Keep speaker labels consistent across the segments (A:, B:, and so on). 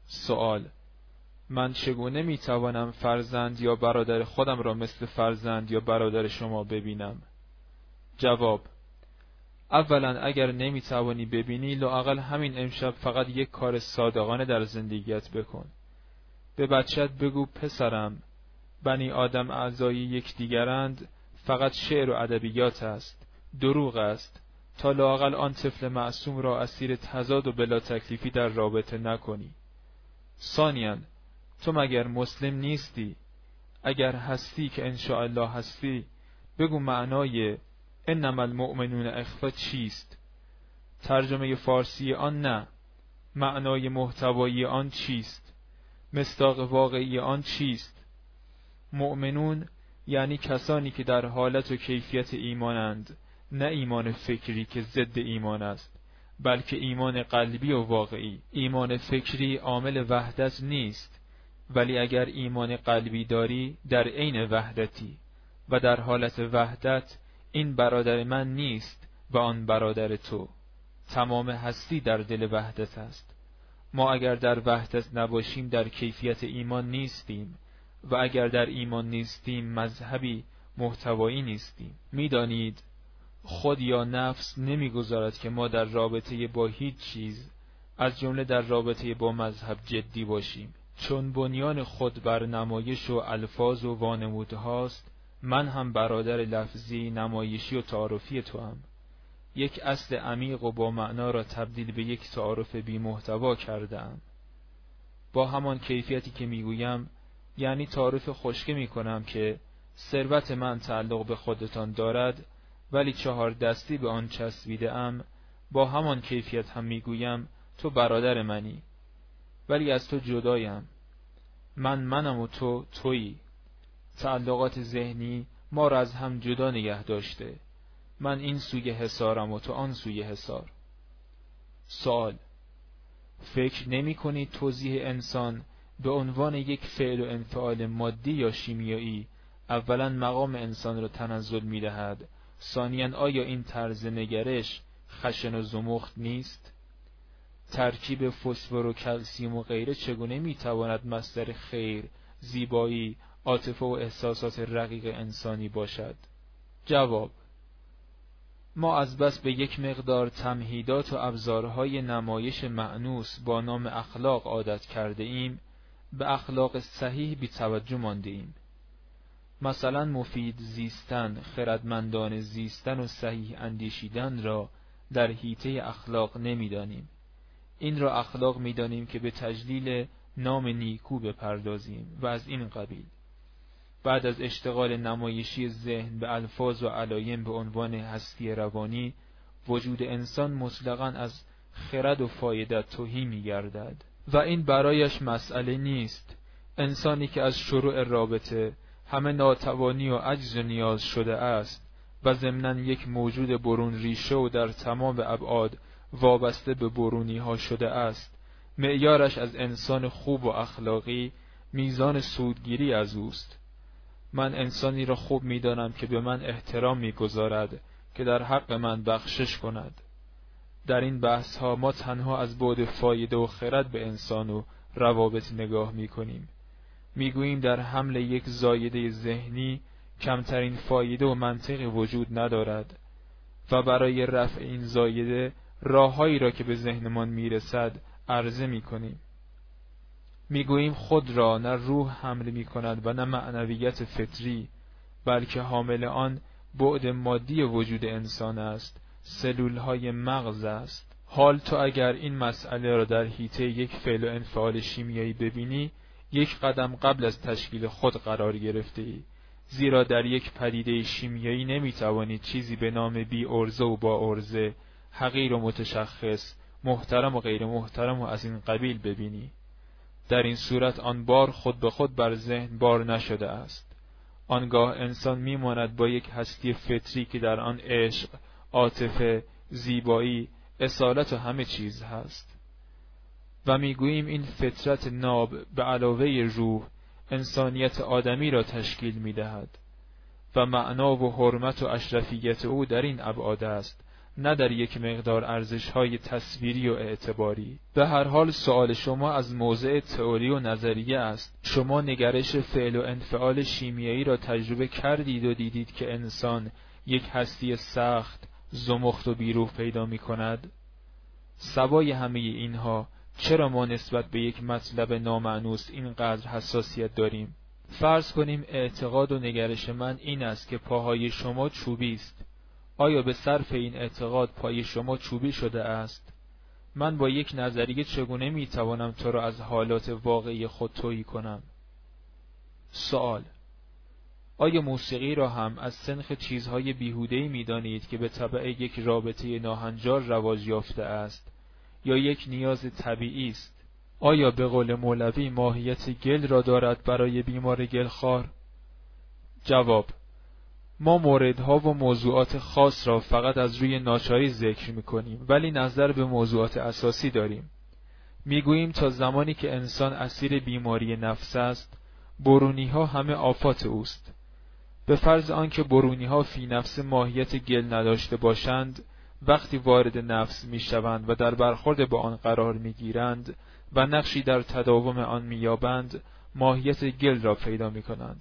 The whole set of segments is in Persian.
A: سوال: من چگونه میتوانم فرزند یا برادر خودم را مثل فرزند یا برادر شما ببینم؟ جواب: اولا اگر نمیتوانی ببینی، لااقل همین امشب فقط یک کار صادقانه در زندگیت بکن. به بچت بگو پسرم، بنی آدم اعضای یکدیگرند، فقط شعر و ادبیات است، دروغ است، تا لااقل آن طفل معصوم را اسیر تضاد و بلا تکلیفی در رابطه نکنی. ثانیاً، تو مگر مسلم نیستی؟ اگر هستی که انشاءالله هستی، بگو معنای انما المؤمنون اخوة چیست؟ ترجمه فارسی آن نه، معنای محتوایی آن چیست؟ مصداق واقعی آن چیست؟ مؤمنون یعنی کسانی که در حالت و کیفیت ایمانند، نه ایمان فکری که ضد ایمان است، بلکه ایمان قلبی و واقعی. ایمان فکری عامل وحدت نیست، ولی اگر ایمان قلبی داری در عین وحدتی، و در حالت وحدت این برادر من نیست و آن برادر تو. تمام هستی در دل وحدت است. ما اگر در وحدت نباشیم در کیفیت ایمان نیستیم، و اگر در ایمان نیستیم مذهبی محتوایی نیستیم. میدانید خود یا نفس نمیگذارد که ما در رابطه با هیچ چیز، از جمله در رابطه با مذهب، جدی باشیم. چون بنیان خود بر نمایش و الفاظ و وانمودهاست، من هم برادر لفظی، نمایشی و تعارفی تو هم. یک اصل عمیق و با معنا را تبدیل به یک تعارف بی محتوا کردم. با همان کیفیتی که میگویم، یعنی تعارف خشکی میکنم که ثروت من تعلق به خودتان دارد، ولی 4 دستی به آن چسبیده ام. با همان کیفیت هم میگویم تو برادر منی، ولی از تو جدایم. منم و تو تویی. تعلقات ذهنی ما را از هم جدا نگه داشته. من این سوی حصارم و تو آن سوی حصار. سوال: فکر نمی کنی توضیح انسان به عنوان یک فعل و انفعال مادی یا شیمیایی اولا مقام انسان را تنزل می دهد؟ ثانیاً آیا این طرز نگرش خشن و زمخت نیست؟ ترکیب فسفر و کلسیم و غیره چگونه می تواند مصدر خیر، زیبایی، عاطفه و احساسات رقیق انسانی باشد؟ جواب: ما از بس به یک مقدار تمهیدات و ابزارهای نمایش مأنوس با نام اخلاق عادت کرده ایم، به اخلاق صحیح بی توجه مانده ایم. مثلا مفید زیستن، خردمندانه زیستن و صحیح اندیشیدن را در حیطه اخلاق نمی‌دانیم. این را اخلاق می‌دانیم که به تجلیل نام نیکو بپردازیم و از این قبیل. بعد از اشتغال نمایشی ذهن به الفاظ و علایم به عنوان هستی روانی، وجود انسان مطلقاً از خرد و فایدت تهی می‌گردد و این برایش مسئله نیست. انسانی که از شروع رابطه همه ناتوانی و عجز و نیاز شده است و ضمناً یک موجود برون ریشه و در تمام ابعاد وابسته به برونی ها شده است، معیارش از انسان خوب و اخلاقی میزان سودگیری از اوست. من انسانی را خوب میدانم که به من احترام میگذارد که در حق من بخشش کند. در این بحث ها ما تنها از بعد فایده و خرد به انسان و روابط نگاه میکنیم. میگوییم در حمل یک زایده ذهنی کمترین فایده و منطقی وجود ندارد و برای رفع این زایده راههایی را که به ذهنمان میرسد عرضه میکنیم. میگوییم خود را نه روح حمل میکند و نه معنویت فطری، بلکه حامل آن بعد مادی وجود انسان است، سلولهای مغز است. حال تو اگر این مسئله را در حیطه یک فعل و انفعال شیمیایی ببینی، یک قدم قبل از تشکیل خود قرار گرفته ای، زیرا در یک پدیده شیمیایی نمیتوانی چیزی به نام بی عرضه و با عرضه، حقیر و متشخص، محترم و غیر محترم و از این قبیل ببینی. در این صورت آن بار خود به خود بر ذهن بار نشده است. آنگاه انسان میماند با یک هستی فطری که در آن عشق، عاطفه، زیبایی، اصالت و همه چیز هست. و میگوییم این فطرت ناب به علاوه روح انسانیت آدمی را تشکیل میدهد و معنا و حرمت و اشرفیت او در این ابعاد است نه در یک مقدار ارزش‌های تصویری و اعتباری. به هر حال سؤال شما از موضع تئوری و نظریه است. شما نگرش فعل و انفعال شیمیایی را تجربه کردید و دیدید که انسان یک هستی سخت، زمخت و بیروح پیدا می‌کند. سوای همه اینها چرا ما نسبت به یک مطلب نامانوس اینقدر حساسیت داریم؟ فرض کنیم اعتقاد و نگرش من این است که پاهای شما چوبی است. آیا به صرف این اعتقاد پای شما چوبی شده است؟ من با یک نظریه چگونه میتوانم تو را از حالات واقعی خود تویی کنم؟ سوال: آیا موسیقی را هم از سنخ چیزهای بیهوده‌ای می‌دانید که به تبع یک رابطه ناهنجار رواج یافته است یا یک نیاز طبیعی است؟ آیا به قول مولوی ماهیت گل را دارد برای بیمار گلخوار؟ جواب: ما موردها و موضوعات خاص را فقط از روی ناچاری ذکر می‌کنیم، ولی نظر به موضوعات اساسی داریم. می‌گوییم تا زمانی که انسان اسیر بیماری نفس است، برونی‌ها همه آفات اوست. به فرض آنکه برونی‌ها فی نفس ماهیت گل نداشته باشند، وقتی وارد نفس می‌شوند و در برخورد با آن قرار می‌گیرند و نقشی در تداوم آن می‌یابند، ماهیت گل را پیدا می‌کنند.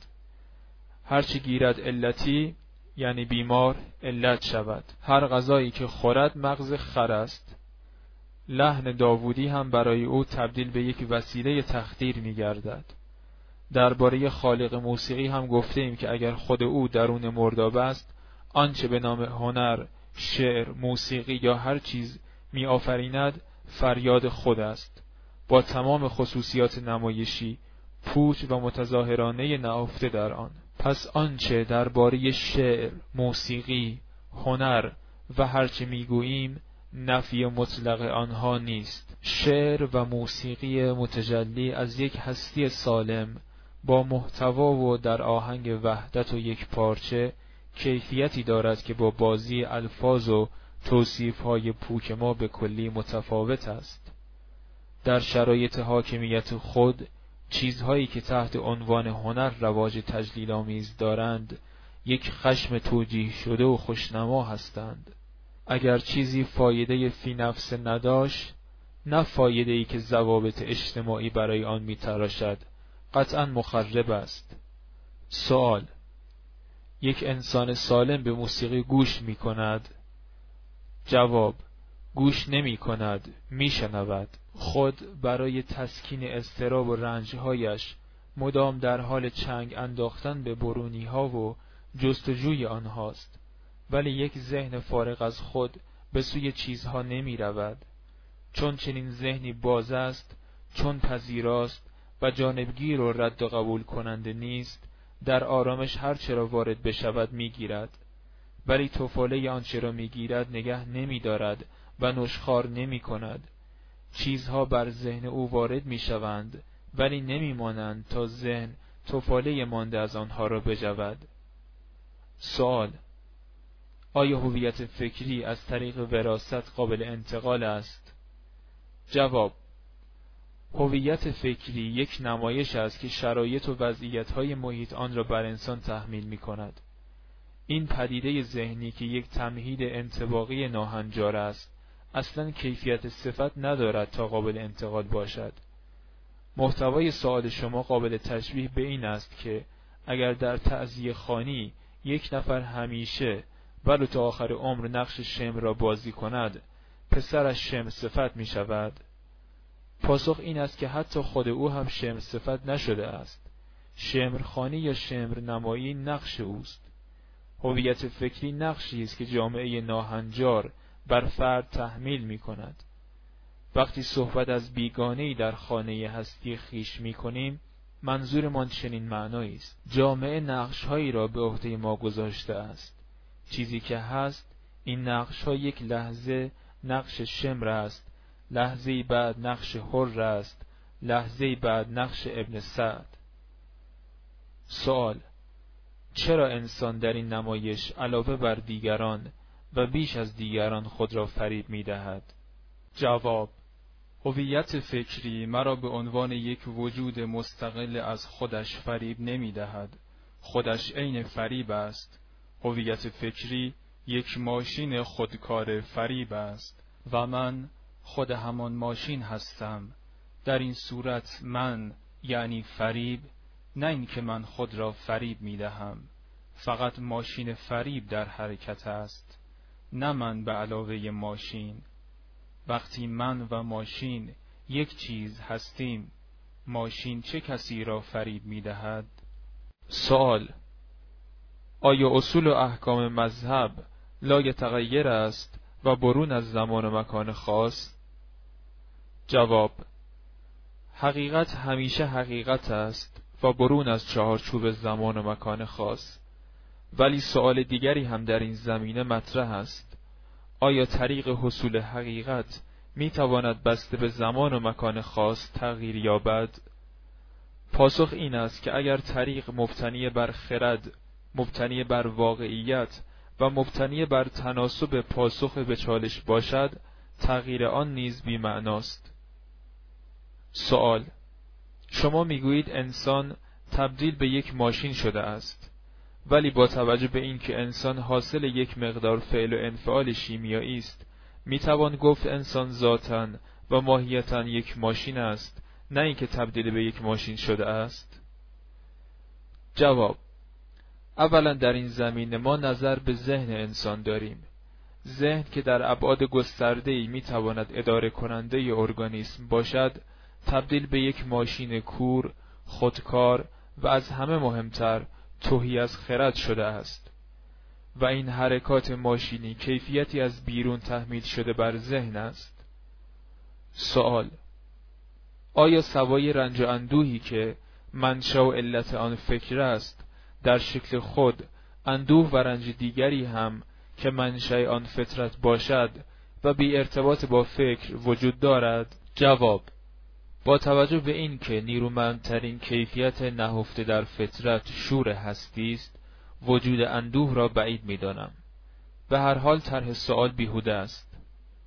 A: هرچی گیرد علتی، یعنی بیمار، علت شود. هر غذایی که خورد مغز خر است. لحن داوودی هم برای او تبدیل به یک وسیله تخدیر می‌گردد. درباره خالق موسیقی هم گفته ایم که اگر خود او درون مرداب است، آنچه به نام هنر، شعر، موسیقی یا هر چیز می آفریند فریاد خود است، با تمام خصوصیات نمایشی، پوچ و متظاهرانه نهفته در آن. پس آنچه درباره شعر، موسیقی، هنر و هرچه می گوییم نفی مطلق آنها نیست. شعر و موسیقی متجلی از یک هستی سالم با محتوا و در آهنگ وحدت و یک پارچه کیفیتی دارد که با بازی الفاظ و توصیف‌های پوک ما به کلی متفاوت است. در شرایط حاکمیت خود، چیزهایی که تحت عنوان هنر رواج تجلیل‌آمیز دارند، یک خشم توجیه شده و خوشنما هستند. اگر چیزی فایده فی نفس نداشت، نه فایده‌ای که ضوابط اجتماعی برای آن می‌تراشد، قطعاً مخرب است. سوال: یک انسان سالم به موسیقی گوش می‌کند؟ جواب: گوش نمی‌کند، می‌شنود. خود برای تسکین اضطراب و رنج‌هایش مدام در حال چنگ انداختن به برونی‌ها و جستجوی آنهاست، ولی یک ذهن فارغ از خود به سوی چیزها نمی‌رود. چون چنین ذهنی باز است، چون پذیراست و جانبگیر و رد و قبول کننده نیست، در آرامش هر چرا وارد بشود میگیرد، ولی تفاله آنچه را میگیرد نگه نمی‌دارد و نشخوار نمی‌کند. چیزها بر ذهن او وارد میشوند، ولی نمیمانند تا ذهن تفاله مانده از آنها را بجود. سوال: آیا هویت فکری از طریق وراثت قابل انتقال است؟ جواب: هویت فکری یک نمایش است که شرایط و وضعیت‌های محیط آن را بر انسان تحمیل می‌کند. این پدیده ذهنی که یک تمهید انطباقی ناهنجار است، اصلاً کیفیت صفت ندارد تا قابل انتقال باشد. محتوای سؤال شما قابل تشبیه به این است که اگر در تعزیه خوانی یک نفر همیشه ولو تا آخر عمر نقش شمر را بازی کند، پسرش شمر صفت می شود؟ پاسخ این است که حتی خود او هم شمر صفت نشده است. شمر خوانی یا شمر نمایی نقش اوست. هویت فکری نقشی است که جامعه ناهنجار بر فرد تحمیل می کند. وقتی صحبت از بیگانه‌ای در خانه هستی خویش می کنیم، منظورمان چنین معنایی است: جامعه نقش‌هایی را به عهده ما گذاشته است. چیزی که هست، این نقش‌ها یک لحظه نقش شمر است، لحظه‌ای بعد نقش حر است، لحظه‌ای بعد نقش ابن سعد. سوال: چرا انسان در این نمایش علاوه بر دیگران و بیش از دیگران خود را فریب می‌دهد؟ جواب: هویت فکری مرا به عنوان یک وجود مستقل از خودش فریب نمی‌دهد. خودش عین فریب است. هویت فکری یک ماشین خودکار فریب است و من خود همان ماشین هستم. در این صورت من یعنی فریب، نه اینکه من خود را فریب می دهم، فقط ماشین فریب در حرکت است، نه من به علاوه ماشین. وقتی من و ماشین یک چیز هستیم، ماشین چه کسی را فریب می دهد؟ سوال: آیا اصول و احکام مذهب لا یتغیر است و برون از زمان و مکان خاص؟ جواب: حقیقت همیشه حقیقت است و برون از چهارچوب زمان و مکان خاص. ولی سوال دیگری هم در این زمینه مطرح است: آیا طریق حصول حقیقت می تواند بسته به زمان و مکان خاص تغییر یابد؟ پاسخ این است که اگر طریق مبتنی بر خرد، مبتنی بر واقعیت و مبتنی بر تناسب پاسخ به چالش باشد، تغییر آن نیز بی معناست. سوال: شما میگویید انسان تبدیل به یک ماشین شده است، ولی با توجه به اینکه انسان حاصل یک مقدار فعل و انفعال شیمیایی است، میتوان گفت انسان ذاتاً و ماهیتاً یک ماشین است، نه اینکه تبدیل به یک ماشین شده است؟ جواب: اولا در این زمینه ما نظر به ذهن انسان داریم. ذهن که در ابعاد گسترده‌ای میتواند اداره کننده ی ارگانیسم باشد، تبدیل به یک ماشین کور، خودکار و از همه مهمتر تهی از خرد شده است. و این حرکات ماشینی کیفیتی از بیرون تحمیل شده بر ذهن است. سوال: آیا سوای رنج و اندوهی که منشأ و علت آن فکر است، در شکل خود اندوه و رنج دیگری هم که منشأ آن فطرت باشد و بی ارتباط با فکر وجود دارد؟ جواب: با توجه به این که نیرومندترین کیفیت نهفته در فطرت شور هستی است، وجود اندوه را بعید می‌دانم. به هر حال طرح سوال بیهوده است.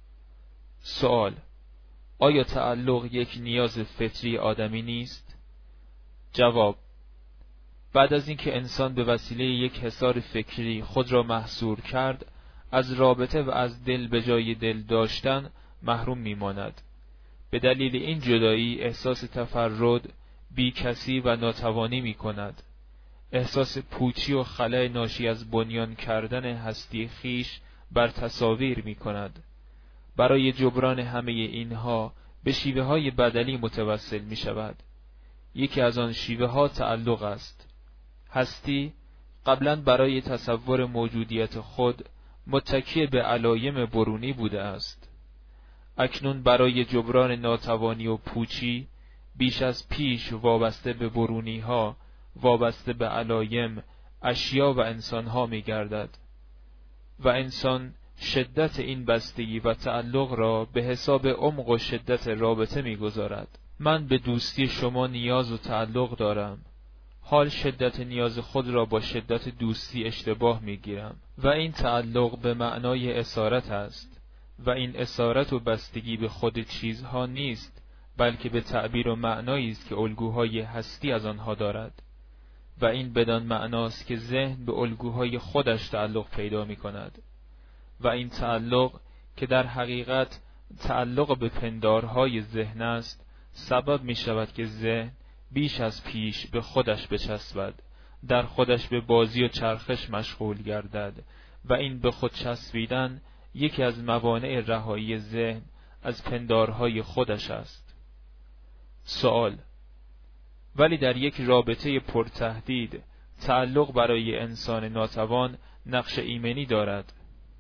A: سوال: آیا تعلق یک نیاز فطری آدمی نیست؟ جواب: بعد از اینکه انسان به وسیله یک حصار فکری خود را محصور کرد، از رابطه و از دل به جای دل داشتن محروم می‌ماند. به دلیل این جدایی احساس تفرد، بیکسی و ناتوانی می‌کند. احساس پوچی و خلأ ناشی از بنیان کردن هستی خیش بر تصاویر می‌کند. برای جبران همه اینها به شیوه‌های بدلی متوسل می‌شود. یکی از آن شیوه‌ها تعلق است. هستی قبلاً برای تصور موجودیت خود متکی به علایم برونی بوده است. اکنون برای جبران ناتوانی و پوچی بیش از پیش وابسته به برونی‌ها، وابسته به علایم، اشیا و انسان‌ها می‌گردد و انسان شدت این بستگی و تعلق را به حساب عمق و شدت رابطه می‌گذارد. من به دوستی شما نیاز و تعلق دارم، حال شدت نیاز خود را با شدت دوستی اشتباه می‌گیرم و این تعلق به معنای اسارت است و این اسارت و بستگی به خود چیزها نیست، بلکه به تعبیر و معنایی است که الگوهای هستی از آنها دارد و این بدان معناست که ذهن به الگوهای خودش تعلق پیدا می‌کند و این تعلق که در حقیقت تعلق به پندارهای ذهن است، سبب می‌شود که ذهن بیش از پیش به خودش بچسبد، در خودش به بازی و چرخش مشغول گردد و این به خود چسبیدن یکی از موانع رهایی ذهن از پندارهای خودش است. سوال: ولی در یک رابطه پرتهدید تعلق برای انسان ناتوان نقش ایمنی دارد؟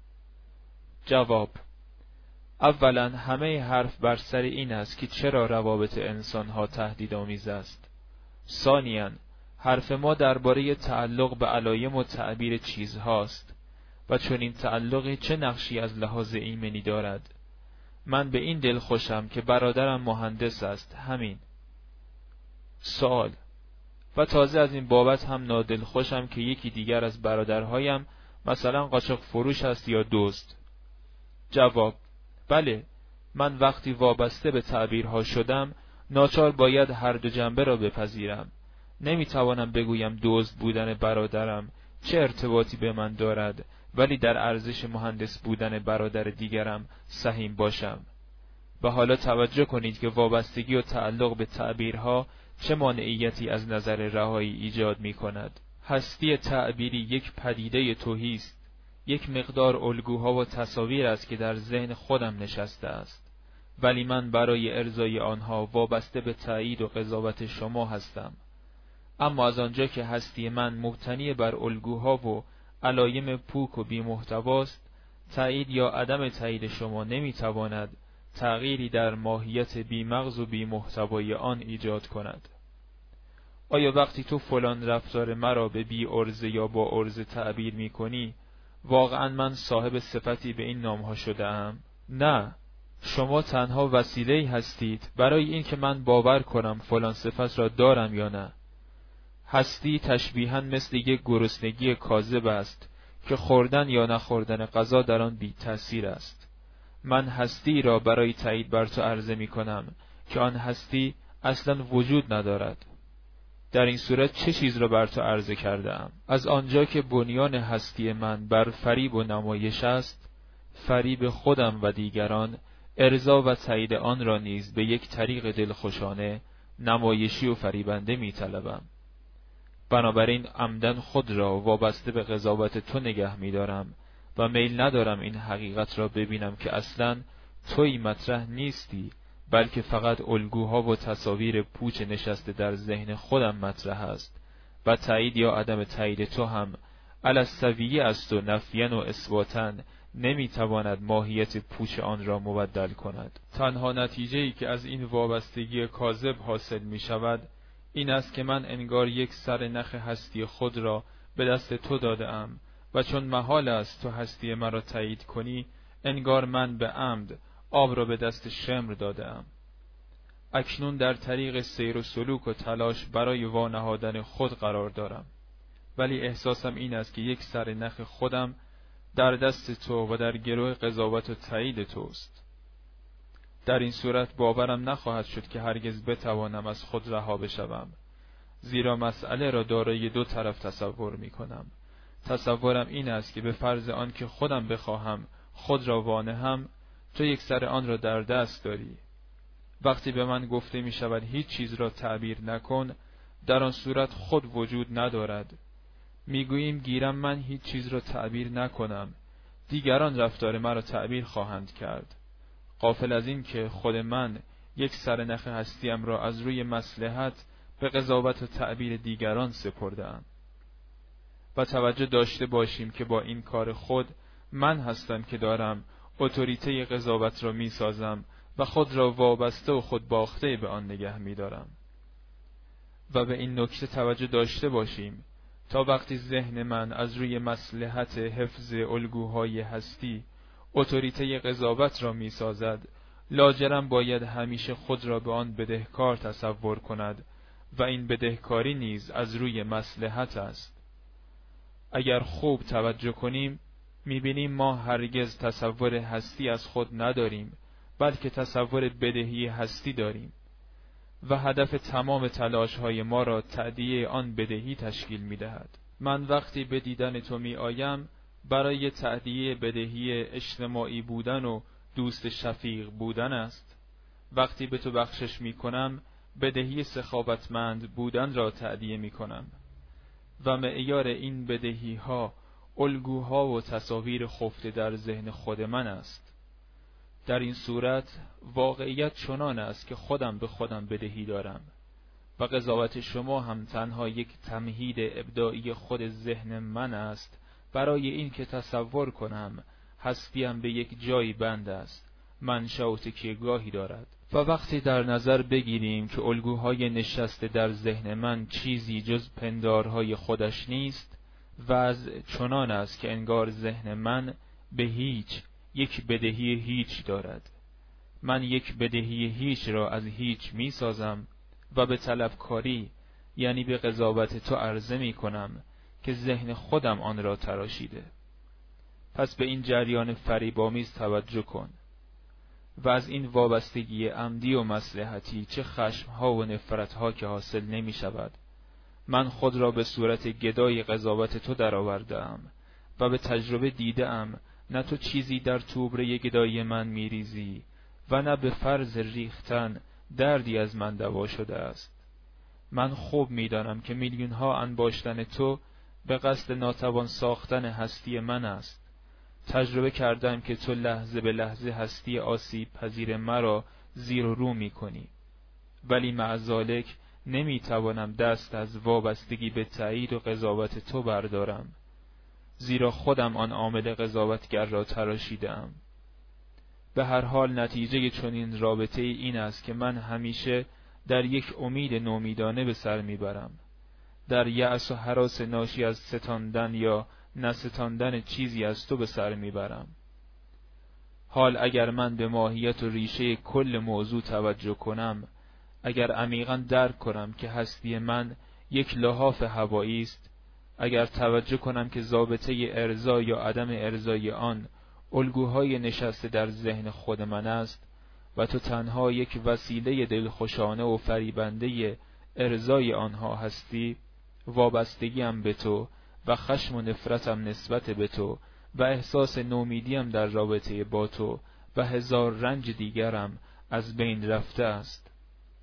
A: جواب: اولا همه حرف بر سر این است که چرا روابط انسانها تهدیدآمیز است. ثانیاً حرف ما درباره تعلق به علایم و تعبیر چیزهاست و چون این تعلقی چه نقشی از لحاظ ایمنی دارد. من به این دل خوشم که برادرم مهندس است، همین. سوال: و تازه از این بابت هم نادل خوشم که یکی دیگر از برادرهایم مثلا قاچاق فروش است یا دزد. جواب: بله، من وقتی وابسته به تعبیرها شدم ناچار باید هر دو جنبه را بپذیرم. نمیتوانم بگویم دزد بودن برادرم چه ارتباطی به من دارد ولی در ارزش مهندس بودن برادر دیگرم سهیم باشم. و حالا توجه کنید که وابستگی و تعلق به تعبیرها چه مانعیتی از نظر رهایی ایجاد می کند. هستی تعبیری یک پدیده تهی است، یک مقدار الگوها و تصاویر است که در ذهن خودم نشسته است، ولی من برای ارضای آنها وابسته به تایید و قضاوت شما هستم. اما از آنجا که هستی من مبتنی بر الگوها و علایم پوک و بی محتواست، تایید یا عدم تایید شما نمیتواند تغییری در ماهیت بی مغز و بی محتوای آن ایجاد کند. آیا وقتی تو فلان رفتار مرا به بی عرضه یا با عرضه تعبیر می کنی، واقعا من صاحب صفتی به این نامها شده ام؟ نه، شما تنها وسیله‌ای هستید برای این که من باور کنم فلان صفت را دارم یا نه. هستی تشبیهاً مثل یک گرسنگی کاذب است که خوردن یا نخوردن غذا در آن بی تأثیر است. من هستی را برای تایید بر تو عرضه می کنم که آن هستی اصلا وجود ندارد. در این صورت چه چیز را بر تو عرضه کردم؟ از آنجا که بنیان هستی من بر فریب و نمایش است، فریب خودم و دیگران، ارضا و تایید آن را نیز به یک طریق دلخوشانه، نمایشی و فریبنده می طلبم. بنابراین عمدن خود را وابسته به قضاوت تو نگه می دارم و میل ندارم این حقیقت را ببینم که اصلاً تویی مطرح نیستی، بلکه فقط الگوها و تصاویر پوچ نشسته در ذهن خودم مطرح است و تایید یا عدم تایید تو هم علی السویه است و نفیاً و اثباتاً نمیتواند ماهیت پوچ آن را مبدل کند. تنها نتیجه‌ای که از این وابستگی کاذب حاصل می شود این است که من انگار یک سر نخ هستی خود را به دست تو داده ام و چون محال است تو هستی مرا تایید کنی، انگار من به عمد آب را به دست شمر داده ام. اکنون در طریق سیر و سلوک و تلاش برای وانهادن خود قرار دارم، ولی احساسم این است که یک سر نخ خودم در دست تو و در گروه قضاوت و تایید توست. در این صورت باورم نخواهد شد که هرگز بتوانم از خود رها بشوم، زیرا مسئله را دارای دو طرف تصور می کنم. تصورم این است که به فرض آن که خودم بخواهم خود را وانهم، تو یک سر آن را در دست داری. وقتی به من گفته می شود هیچ چیز را تعبیر نکن، در آن صورت خود وجود ندارد. می گوییم گیرم من هیچ چیز را تعبیر نکنم، دیگران رفتار مرا تعبیر خواهند کرد، غافل از این که خود من یک سر نخ هستیم را از روی مصلحت به قضاوت و تعبیر دیگران سپرده‌ام. و توجه داشته باشیم که با این کار خود من هستم که دارم اتوریته قضاوت را می سازم و خود را وابسته و خود باخته به آن نگه می دارم. و به این نکته توجه داشته باشیم تا وقتی ذهن من از روی مصلحت حفظ الگوهای هستی اتوریته قضاوت را می سازد، لاجرم باید همیشه خود را به آن بدهکار تصور کند و این بدهکاری نیز از روی مصلحت است. اگر خوب توجه کنیم می‌بینیم ما هرگز تصور هستی از خود نداریم، بلکه تصور بدهی هستی داریم و هدف تمام تلاش‌های ما را تأدیه آن بدهی تشکیل می‌دهد. من وقتی به دیدن تو می‌آیم برای تأدیه بدهی اجتماعی بودن و دوست شفیق بودن است. وقتی به تو بخشش می‌کنم بدهی سخاوتمند بودن را تأدیه می‌کنم و معیار این بدهی‌ها الگوها و تصاویر خفته در ذهن خود من است. در این صورت واقعیت چنان است که خودم به خودم بدهی دارم و قضاوت شما هم تنها یک تمهید ابداعی خود ذهن من است برای این که تصور کنم هستیم به یک جایی بند است، منشأ و تکیه‌گاهی دارد. و وقتی در نظر بگیریم که الگوهای نشسته در ذهن من چیزی جز پندارهای خودش نیست، وضع چنان است که انگار ذهن من به هیچ یک بدهی هیچ دارد. من یک بدهی هیچ را از هیچ می سازم و به طلبکاری یعنی به قضاوت تو عرضه می کنم که ذهن خودم آن را تراشیده. پس به این جریان فریب‌آمیز توجه کن و از این وابستگی عمدی و مصلحتی چه خشمها و نفرتها که حاصل نمی شود. من خود را به صورت گدای قضاوت تو درآورده‌ام و به تجربه دیده‌ام نه تو چیزی در توبره گدای من میریزی و نه به فرض ریختن دردی از من دوا شده است. من خوب میدانم که میلیون‌ها انباشتن تو به قصد ناتوان ساختن هستی من است. تجربه کردم که تو لحظه به لحظه هستی آسیب پذیر مرا زیر و رو می‌کنی، ولی مع ذالک نمی‌توانم دست از وابستگی به تایید و قضاوت تو بردارم، زیرا خودم آن عامل قضاوتگر را تراشیدم. به هر حال نتیجه چنین رابطه این است که من همیشه در یک امید نومیدانه به سر میبرم، در یأس و هراس ناشی از ستاندن یا نستاندن چیزی از تو به سر میبرم. حال اگر من به ماهیت و ریشه کل موضوع توجه کنم، اگر عمیقاً درک کنم که هستی من یک لحاف هوایی است، اگر توجه کنم که ضابطه ارضا یا عدم ارضای آن الگوهای نشسته در ذهن خود من است و تو تنها یک وسیله دلخوشانه و فریبنده ارضای آنها هستی، وابستگیم به تو و خشم و نفرتم نسبت به تو و احساس نومیدیم در رابطه با تو و هزار رنج دیگرم از بین رفته است.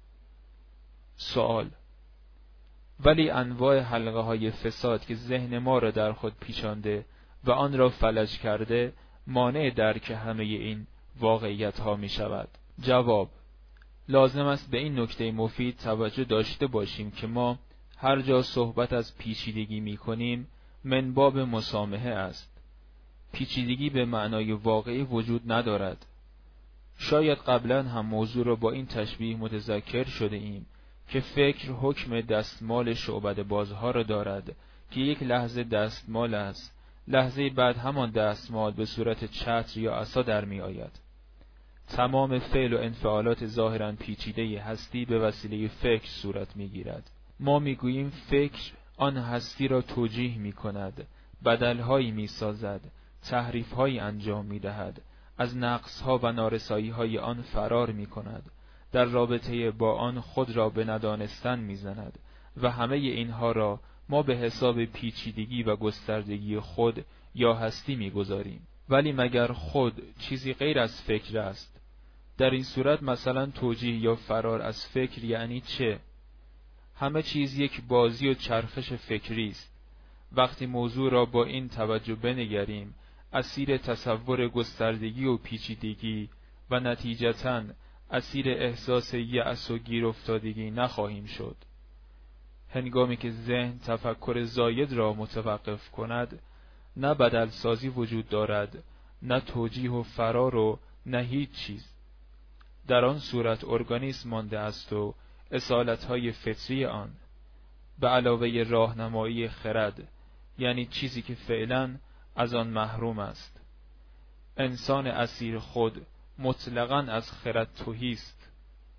A: سوال: ولی انواع حلقه های فساد که ذهن ما را در خود پیچانده و آن را فلج کرده مانع درک همه این واقعیت ها می شود؟ جواب: لازم است به این نکته مفید توجه داشته باشیم که ما هر جا صحبت از پیچیدگی می کنیم من باب مسامحه است. پیچیدگی به معنای واقعی وجود ندارد. شاید قبلا هم موضوع را با این تشبیه متذکر شده ایم که فکر حکم دستمال شعبده بازها را دارد که یک لحظه دستمال است، لحظه بعد همان دستمال به صورت چتر یا عصا در می آید. تمام فعل و انفعالات ظاهراً پیچیده هستی به وسیله فکر صورت می گیرد. ما می گوییم فکر آن هستی را توجیه می کند، بدلهایی می سازد، تحریفهایی انجام می دهد، از نقصها و نارساییهای آن فرار می کند، در رابطه با آن خود را به ندانستن می زند و همه اینها را ما به حساب پیچیدگی و گستردگی خود یا هستی می گذاریم. ولی مگر خود چیزی غیر از فکر است؟ در این صورت مثلا توجیه یا فرار از فکر یعنی چه؟ همه چیز یک بازی و چرخش فکری است. وقتی موضوع را با این توجه بنگریم، اسیر تصور گستردگی و پیچیدگی و نتیجتاً اسیر احساس یأس و گیر افتادگی نخواهیم شد. هنگامی که ذهن تفکر زاید را متوقف کند، نه بدل سازی وجود دارد، نه توجیه و فرار و نه هیچ چیز. در آن صورت ارگانیسم مانده است و اصالتهای فطری آن، به علاوه راهنمایی خرد، یعنی چیزی که فعلا از آن محروم است. انسان اسیر خود مطلقاً از خرد تهی است.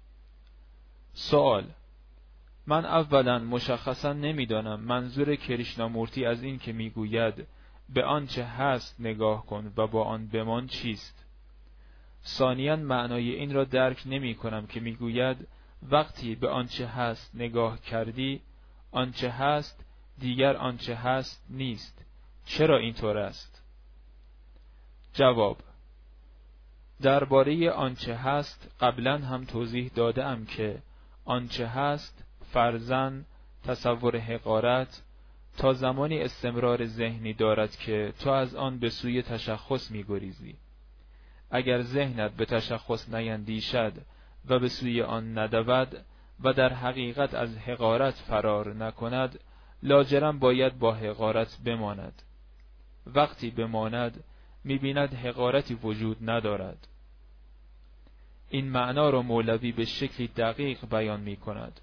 A: سوال: من اولا مشخصاً نمیدانم منظور کریشنامورتی از این که میگوید به آنچه هست نگاه کن و با آن بمان چیست. ثانیاً معنای این را درک نمی کنم که میگوید وقتی به آنچه هست نگاه کردی، آنچه هست دیگر آنچه هست نیست. چرا اینطور است؟ جواب: درباره آنچه هست قبلا هم توضیح دادم که آنچه هست فرضاً تصور حقارت تا زمانی استمرار ذهنی دارد که تو از آن به سوی تشخص می‌گریزی. اگر ذهنت به تشخص نیندیشد و به سوی آن ندود و در حقیقت از حقارت فرار نکند، لاجرم باید با حقارت بماند. وقتی بماند می‌بیند حقارتی وجود ندارد. این معنا را مولوی به شکلی دقیق بیان می‌کند.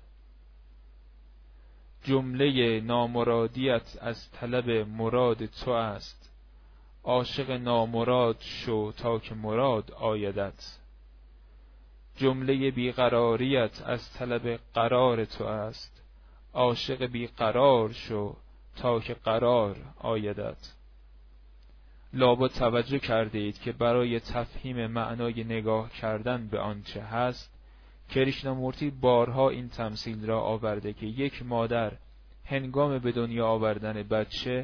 A: جمله نامرادیت از طلب مراد تو است، عاشق نامراد شو تا که مراد آیدت. جمله بیقراریت از طلب قرار تو است، عاشق بیقرار شو تا که قرار آیدت. لابد توجه کرده اید که برای تفهیم معنای نگاه کردن به آنچه هست، کریشنامورتی بارها این تمثیل را آورده که یک مادر هنگام به دنیا آوردن بچه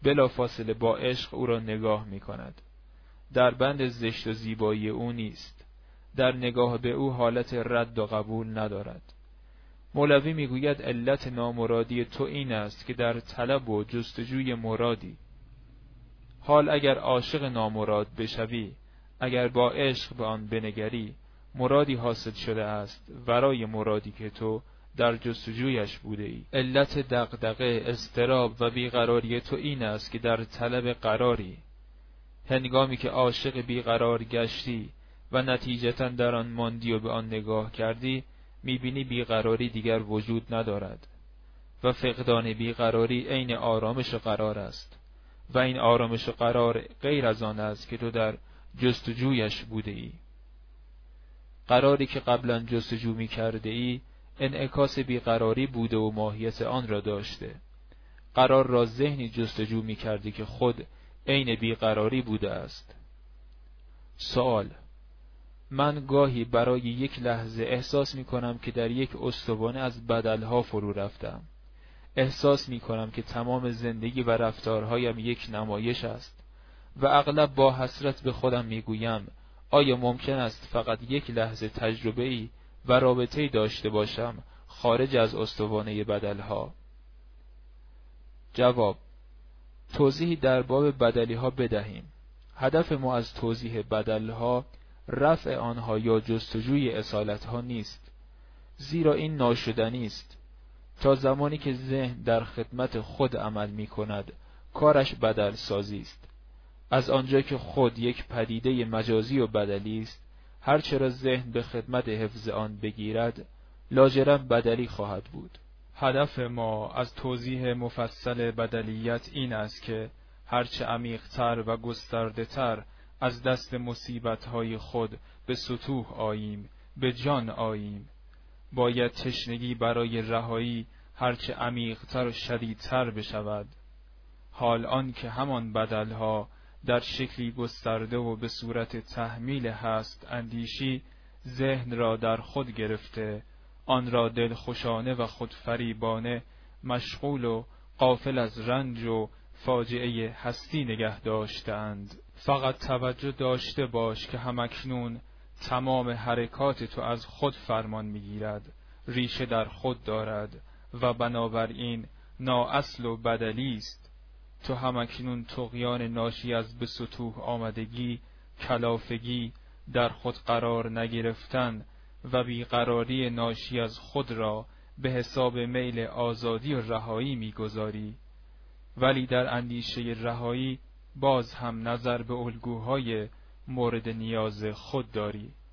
A: بلافاصله با عشق او را نگاه می کند. در بند زشت و زیبایی او نیست. در نگاه به او حالت رد و قبول ندارد. مولوی میگوید علت نامرادی تو این است که در طلب و جستجوی مرادی. حال اگر عاشق نامراد بشوی، اگر با عشق به آن بنگری، مرادی حاصل شده است ورای مرادی که تو در جستجویش بوده ای. علت دغدغه، اضطراب و بیقراری تو این است که در طلب قراری. هنگامی که عاشق بیقرار گشتی و نتیجتاً در آن ماندی و به آن نگاه کردی، میبینی بیقراری دیگر وجود ندارد و فقدان بیقراری عین آرامش و قرار است و این آرامش و قرار غیر از آن است که تو در جستجویش بوده ای. قراری که قبلا جستجو می کرده ای انعکاس بیقراری بوده و ماهیت آن را داشته. قرار را ذهنی جستجو می کردی که خود عین بیقراری بوده است. سوال: من گاهی برای یک لحظه احساس می کنم که در یک استوانه از بدلها فرو رفتم. احساس می کنم که تمام زندگی و رفتارهایم یک نمایش است و اغلب با حسرت به خودم می گویم آیا ممکن است فقط یک لحظه تجربه‌ای و رابطه‌ای داشته باشم خارج از استوانه بدلها؟ جواب: توضیحی در باب بدلیها بدهیم. هدف ما از توضیح بدلها رفع آنها یا جستجوی اصالتها نیست، زیرا این ناشدنی است. تا زمانی که ذهن در خدمت خود عمل می کند کارش بدل سازی است. از آنجا که خود یک پدیده مجازی و بدلی است، هرچرا ذهن به خدمت حفظ آن بگیرد لاجرم بدلی خواهد بود. هدف ما از توضیح مفصل بدلیت این است که هرچه عمیق‌تر و گسترده‌تر از دست مصیبت‌های خود به سطوح آییم، به جان آییم. باید تشنگی برای رهایی هرچه عمیق‌تر و شدیدتر بشود. حال آن که همان بدلها در شکلی گسترده و به صورت تحمیل هست اندیشی ذهن را در خود گرفته، آن را دلخوشانه و خودفریبانه مشغول و غافل از رنج و فاجعه هستی نگه داشتند. فقط توجه داشته باش که همکنون تمام حرکات تو از خود فرمان میگیرد، ریشه در خود دارد و بنابراین نااصل و بدلی است. تو همکنون طغیان ناشی از به سطوح آمدگی، کلافگی، در خود قرار نگرفتن و بیقراری ناشی از خود را به حساب میل آزادی و رهایی میگذاری، ولی در اندیشه رهایی باز هم نظر به الگوهای مورد نیاز خود داری.